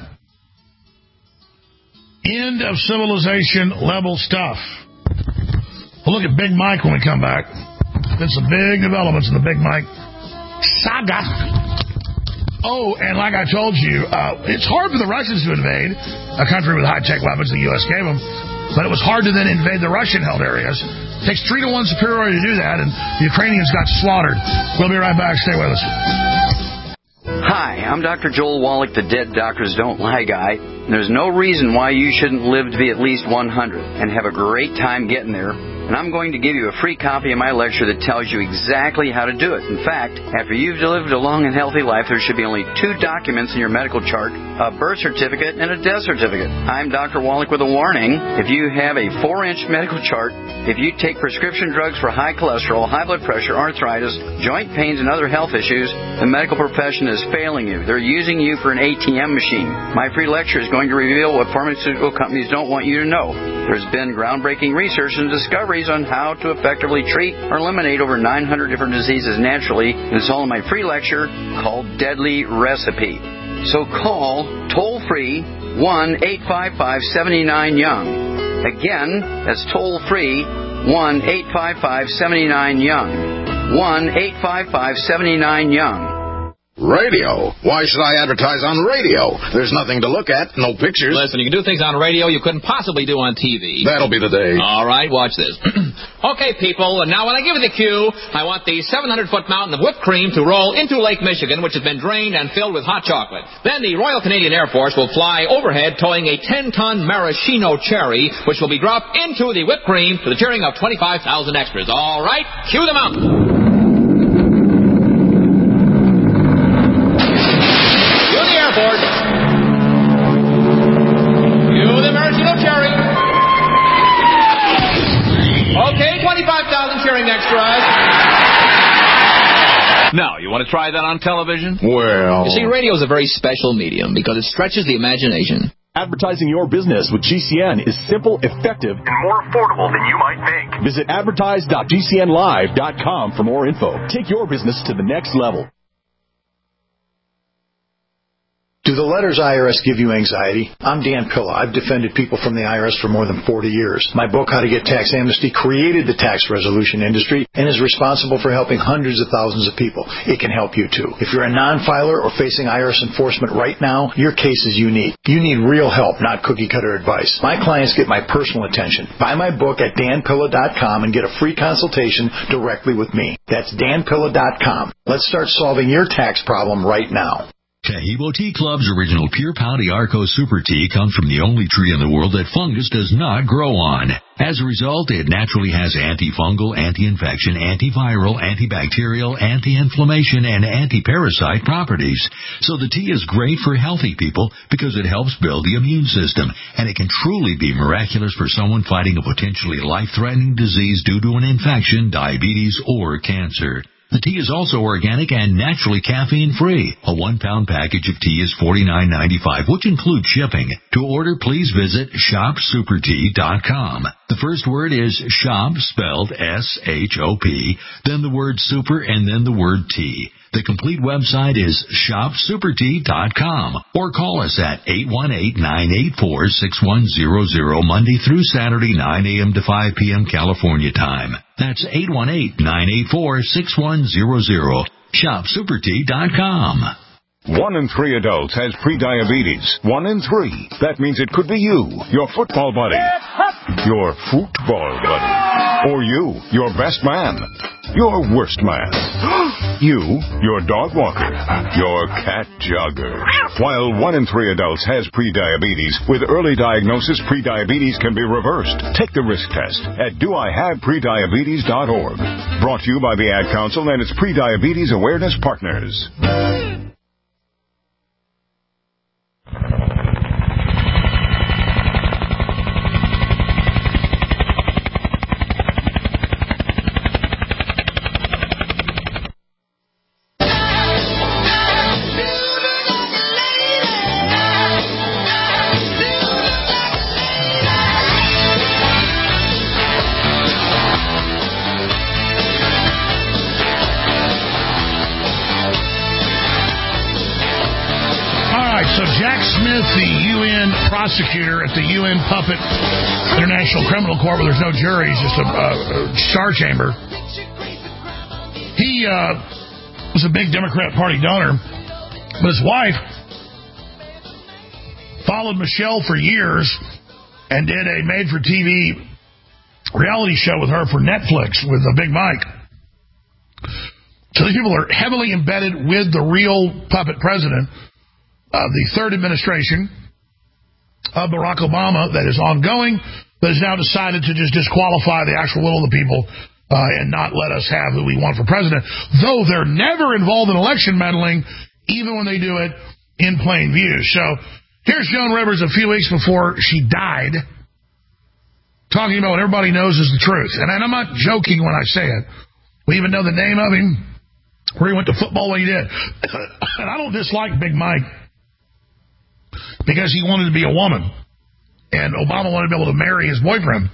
End of civilization level stuff. We'll look at Big Mike when we come back. There's some big developments in the Big Mike saga. Oh, and like I told you, uh, it's hard for the Russians to invade a country with high-tech weapons the U S gave them, but it was hard to then invade the Russian-held areas. It takes three to one superiority to do that, and the Ukrainians got slaughtered. We'll be right back. Stay with us. Hi, I'm Doctor Joel Wallach, the Dead Doctors Don't Lie guy. There's no reason why you shouldn't live to be at least one hundred and have a great time getting there. And I'm going to give you a free copy of my lecture that tells you exactly how to do it. In fact, after you've lived a long and healthy life, there should be only two documents in your medical chart, a birth certificate and a death certificate. I'm Doctor Wallach with a warning. If you have a four-inch medical chart, if you take prescription drugs for high cholesterol, high blood pressure, arthritis, joint pains, and other health issues, the medical profession is failing you. They're using you for an A T M machine. My free lecture is going to reveal what pharmaceutical companies don't want you to know. There's been groundbreaking research and discoveries on how to effectively treat or eliminate over nine hundred different diseases naturally. It's all in my free lecture called Deadly Recipe. So call toll-free one eight five five, seven nine, young. Again, that's toll-free one eight five five, seven nine, young. one eight five five, seven nine, young. Radio? Why should I advertise on radio? There's nothing to look at, no pictures. Listen, you can do things on radio you couldn't possibly do on T V. That'll be the day. All right, watch this. Okay, people, and now when I give you the cue, I want the seven hundred foot mountain of whipped cream to roll into Lake Michigan, which has been drained and filled with hot chocolate. Then the Royal Canadian Air Force will fly overhead towing a ten ton maraschino cherry, which will be dropped into the whipped cream to the cheering of twenty-five thousand extras. All right, cue the mountain. twenty-five thousand cheering extras. Now, you want to try that on television? Well... You see, radio is a very special medium because it stretches the imagination. Advertising your business with G C N is simple, effective, and more affordable than you might think. Visit advertise dot g c n live dot com for more info. Take your business to the next level. Do the letters I R S give you anxiety? I'm Dan Pilla. I've defended people from the I R S for more than forty years. My book, How to Get Tax Amnesty, created the tax resolution industry and is responsible for helping hundreds of thousands of people. It can help you, too. If you're a non-filer or facing I R S enforcement right now, your case is unique. You need real help, not cookie-cutter advice. My clients get my personal attention. Buy my book at dan pilla dot com and get a free consultation directly with me. That's dan pilla dot com. Let's start solving your tax problem right now. Taheebo Tea Club's original Pure Pouty Arco Super Tea comes from the only tree in the world that fungus does not grow on. As a result, it naturally has antifungal, anti-infection, antiviral, antibacterial, anti-inflammation, and anti-parasite properties. So the tea is great for healthy people because it helps build the immune system, and it can truly be miraculous for someone fighting a potentially life-threatening disease due to an infection, diabetes, or cancer. The tea is also organic and naturally caffeine-free. A one-pound package of tea is forty-nine ninety-five, which includes shipping. To order, please visit shop super tea dot com. The first word is shop, spelled S H O P, then the word super, and then the word tea. The complete website is shop super tea dot com, or call us at eight one eight, nine eight four, six one zero zero Monday through Saturday, nine a.m. to five p.m. California time. That's eight one eight, nine eight four, six one zero zero. shop super tea dot com. One in three adults has prediabetes. One in three. That means it could be you, your football buddy, your football buddy, or you, your best man, your worst man, you, your dog walker, your cat jogger. While one in three adults has prediabetes, with early diagnosis, prediabetes can be reversed. Take the risk test at do I have prediabetes dot org. Brought to you by the Ad Council and its Prediabetes Awareness Partners. Prosecutor at the U N Puppet International Criminal Court, where there's no jury, it's just a, a, a star chamber. He uh, was a big Democrat Party donor, but his wife followed Michelle for years and did a made-for-T V reality show with her for Netflix with a Big Mike. So these people are heavily embedded with the real puppet president of the third administration of Barack Obama that is ongoing, that has now decided to just disqualify the actual will of the people uh, and not let us have who we want for president, though they're never involved in election meddling, even when they do it in plain view. So here's Joan Rivers a few weeks before she died, talking about what everybody knows is the truth. And I'm not joking when I say it. We even know the name of him, where he went to football when he did. And I don't dislike Big Mike, because he wanted to be a woman, and Obama wanted to be able to marry his boyfriend.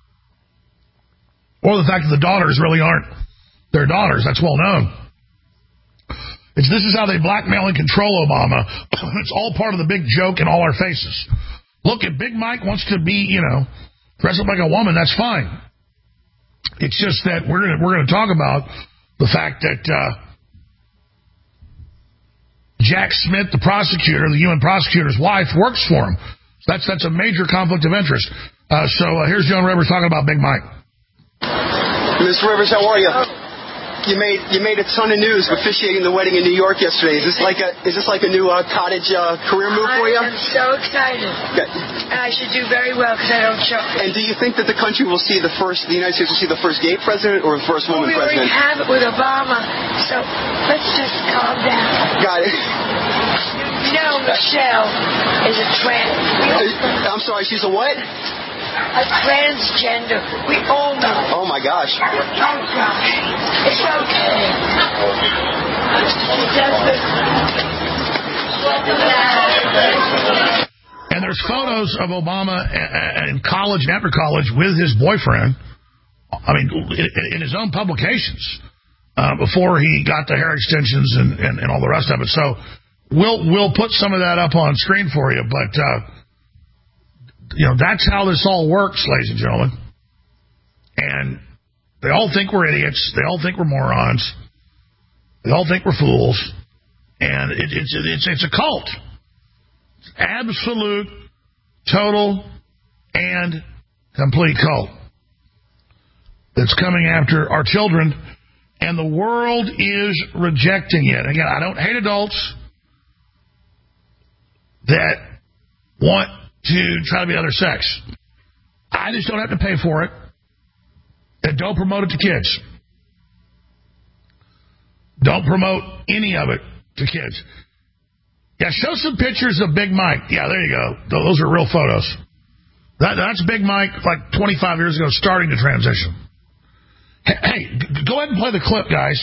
Or the fact that the daughters really aren't their daughters. That's well known. It's, this is how they blackmail and control Obama. It's all part of the big joke in all our faces. Look, if Big Mike wants to be, you know, dress up like a woman, that's fine. It's just that we're gonna, we're going to talk about the fact that uh, Jack Smith, the prosecutor, the U N prosecutor's wife, works for him. That's that's a major conflict of interest. Uh, so uh, here's Joan Rivers talking about Big Mike. Miss Rivers, how are you? You made you made a ton of news officiating the wedding in New York yesterday. Is this like a is this like a new uh, cottage uh, career move for you? I'm so excited. Okay. And I should do very well because I don't show. And do you think that the country will see the first, the United States will see the first gay president or the first woman well, we president? We already have it with Obama, so let's just calm down. Got it. You know Michelle is a trans. I'm sorry, she's a what? A transgender. We all know. Oh, my gosh. Don't cry. It's okay. She doesn't. And there's photos of Obama in college and after college with his boyfriend, I mean, in his own publications, uh, before he got the hair extensions and, and, and all the rest of it. So we'll we'll put some of that up on screen for you, but... Uh, You know, that's how this all works, ladies and gentlemen. And they all think we're idiots. They all think we're morons. They all think we're fools. And it, it's, it's, it's a cult. It's absolute, total, and complete cult that's coming after our children. And the world is rejecting it. Again, I don't hate adults that want to try to be other sex. I just don't have to pay for it. And don't promote it to kids. Don't promote any of it to kids. Yeah, show some pictures of Big Mike. Yeah, there you go. Those are real photos. That, that's Big Mike like twenty-five years ago starting to transition. Hey, hey, go ahead and play the clip, guys.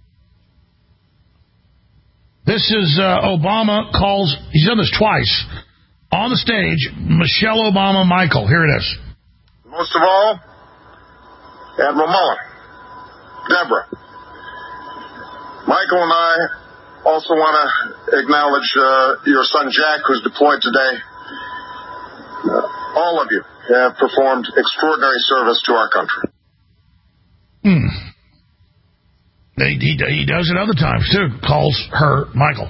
This is uh, Obama calls, he's done this twice. On the stage, Michelle Obama Michael. Here it is. Most of all, Admiral Mullen, Deborah. Michael and I also want to acknowledge uh, your son Jack, who's deployed today. Uh, all of you have performed extraordinary service to our country. Hmm. He, he, he does it other times, too. Calls her Michael.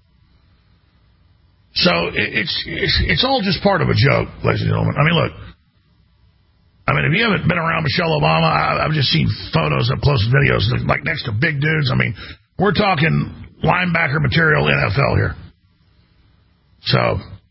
So it's, it's it's all just part of a joke, ladies and gentlemen. I mean, look. I mean, if you haven't been around Michelle Obama, I, I've just seen photos up close videos, like next to big dudes. I mean, we're talking linebacker material N F L here. So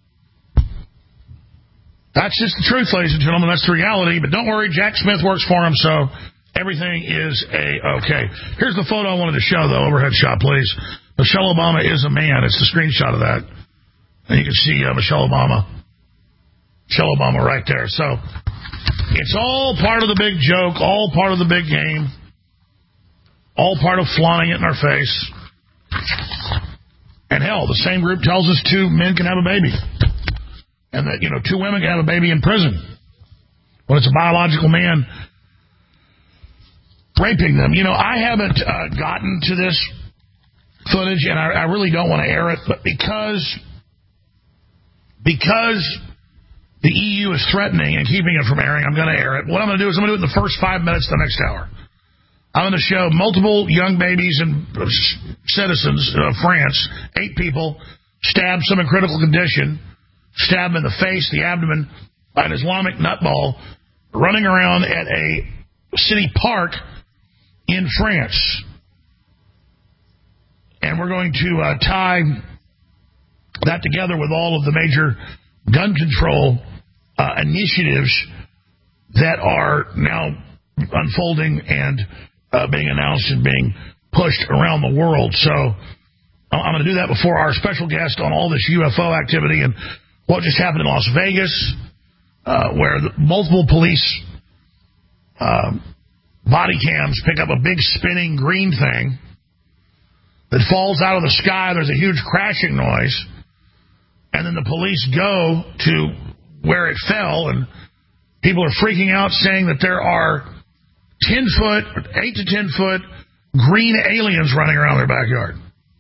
that's just the truth, ladies and gentlemen. That's the reality. But don't worry, Jack Smith works for him, so everything is a-okay. Here's the photo I wanted to show, though. Overhead shot, please. Michelle Obama is a man. It's the screenshot of that. And you can see uh, Michelle Obama. Michelle Obama right there. So it's all part of the big joke, all part of the big game, all part of flaunting it in our face. And hell, the same group tells us two men can have a baby. And that, you know, two women can have a baby in prison when it's a biological man raping them. You know, I haven't uh, gotten to this footage, and I, I really don't want to air it, but because... Because the E U is threatening and keeping it from airing, I'm going to air it. What I'm going to do is I'm going to do it in the first five minutes of the next hour. I'm going to show multiple young babies and citizens of France, eight people, stabbed, some in critical condition, stabbed in the face, the abdomen, by an Islamic nutball, running around at a city park in France. And we're going to uh, tie... that together with all of the major gun control uh, initiatives that are now unfolding and uh, being announced and being pushed around the world. So I'm going to do that before our special guest on all this U F O activity and what just happened in Las Vegas, uh, where the, multiple police uh, body cams pick up a big spinning green thing that falls out of the sky. There's a huge crashing noise. And then the police go to where it fell, and people are freaking out, saying that there are ten-foot, eight to ten-foot green aliens running around their backyard.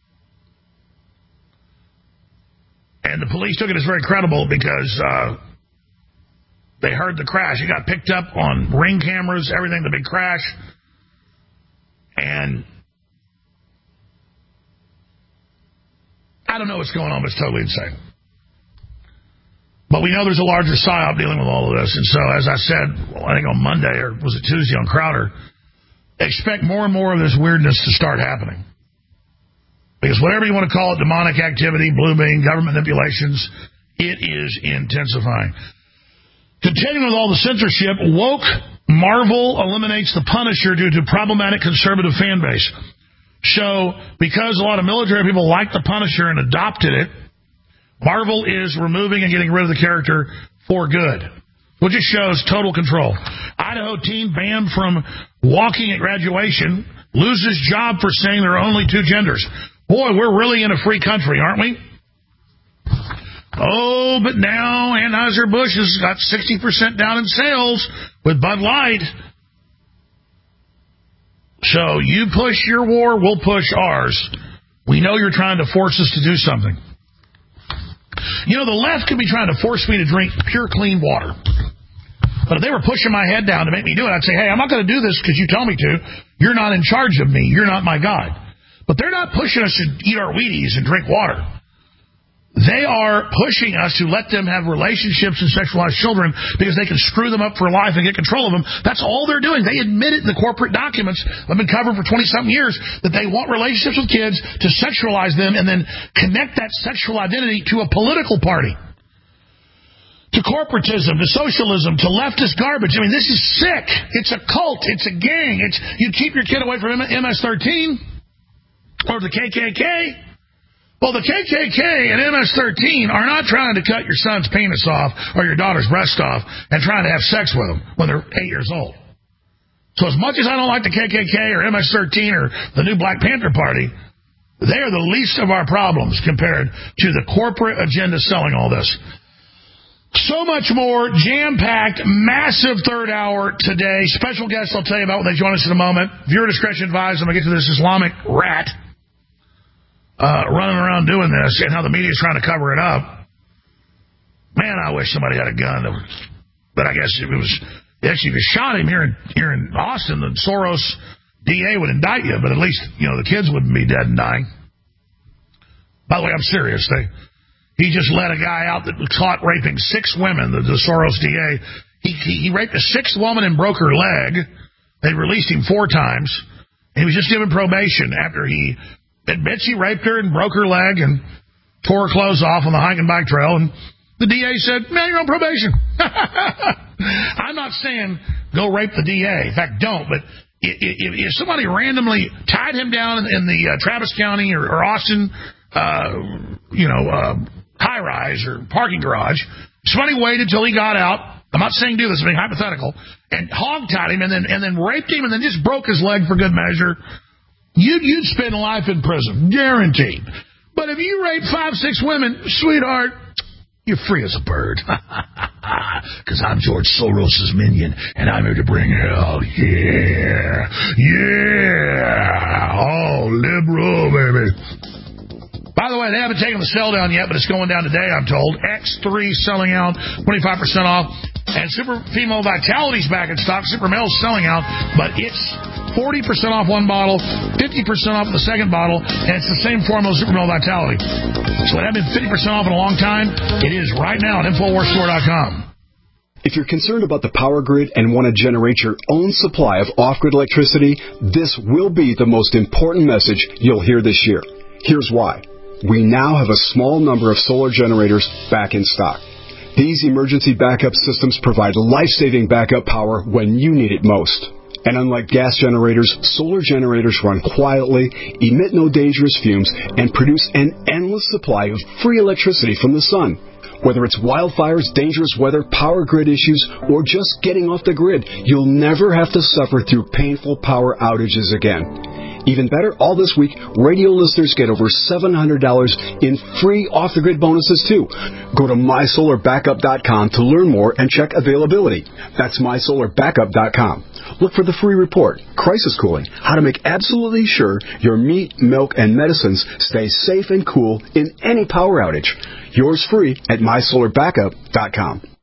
And the police took it as very credible because uh, they heard the crash. It got picked up on Ring cameras, everything, the big crash. And I don't know what's going on, but it's totally insane. But we know there's a larger psyop dealing with all of this. And so, as I said, well, I think on Monday, or was it Tuesday on Crowder, expect more and more of this weirdness to start happening. Because whatever you want to call it, demonic activity, blue beam, government manipulations, it is intensifying. Continuing with all the censorship, woke Marvel eliminates the Punisher due to problematic conservative fan base. So, because a lot of military people liked the Punisher and adopted it, Marvel is removing and getting rid of the character for good, which just shows total control. Idaho teen banned from walking at graduation loses job for saying there are only two genders. Boy, we're really in a free country, aren't we? Oh, but now Anheuser-Busch has got sixty percent down in sales with Bud Light. So you push your war, we'll push ours. We know you're trying to force us to do something. You know, the left could be trying to force me to drink pure, clean water. But if they were pushing my head down to make me do it, I'd say, hey, I'm not going to do this because you tell me to. You're not in charge of me. You're not my God. But they're not pushing us to eat our Wheaties and drink water. They are pushing us to let them have relationships and sexualize children because they can screw them up for life and get control of them. That's all they're doing. They admit it in the corporate documents that have been covered for twenty-something years that they want relationships with kids to sexualize them and then connect that sexual identity to a political party, to corporatism, to socialism, to leftist garbage. I mean, this is sick. It's a cult. It's a gang. It's you keep your kid away from M S thirteen or the K K K. Well, the K K K and M S thirteen are not trying to cut your son's penis off or your daughter's breast off and trying to have sex with them when they're eight years old. So as much as I don't like the K K K or M S thirteen or the new Black Panther Party, they are the least of our problems compared to the corporate agenda selling all this. So much more, jam-packed, massive third hour today. Special guests I'll tell you about when they join us in a moment. Viewer discretion advised. I'm going to get to this Islamic rat Uh, running around doing this and how the media is trying to cover it up. Man, I wish somebody had a gun. That was, but I guess it was actually if you shot him here in here in Austin, the Soros D A would indict you, but at least you know the kids wouldn't be dead and dying. By the way, I'm serious. They he just let a guy out that was caught raping six women. The, the Soros D A he, he he raped a sixth woman and broke her leg. They released him four times. He was just given probation after he admits he raped her and broke her leg and tore her clothes off on the hike and bike trail. And the D A said, man, you're on probation. I'm not saying go rape the D A. In fact, don't. But if, if somebody randomly tied him down in, in the uh, Travis County or, or Austin, uh, you know, uh, high-rise or parking garage, somebody waited till he got out. I'm not saying do this, I'm being hypothetical. And hog-tied him and then, and then raped him and then just broke his leg for good measure. You'd, you'd spend life in prison, guaranteed. But if you rape five, six women, sweetheart, you're free as a bird. Because I'm George Soros' minion, and I'm here to bring hell. Yeah. Yeah. Oh, liberal, baby. By the way, they haven't taken the sell down yet, but it's going down today, I'm told. X three selling out, twenty-five percent off. And Super Female Vitality's back in stock. Super Male's selling out, but it's forty percent off one bottle, fifty percent off the second bottle, and it's the same formula as Super Male Vitality. So it hasn't been fifty percent off in a long time. It is right now at Infowars Store dot com. If you're concerned about the power grid and want to generate your own supply of off-grid electricity, this will be the most important message you'll hear this year. Here's why. We now have a small number of solar generators back in stock. These emergency backup systems provide life-saving backup power when you need it most. And unlike gas generators, solar generators run quietly, emit no dangerous fumes, and produce an endless supply of free electricity from the sun. Whether it's wildfires, dangerous weather, power grid issues, or just getting off the grid, you'll never have to suffer through painful power outages again. Even better, all this week, radio listeners get over seven hundred dollars in free off-the-grid bonuses, too. Go to my solar backup dot com to learn more and check availability. That's my solar backup dot com. Look for the free report, Crisis Cooling, how to make absolutely sure your meat, milk, and medicines stay safe and cool in any power outage. Yours free at my solar backup dot com.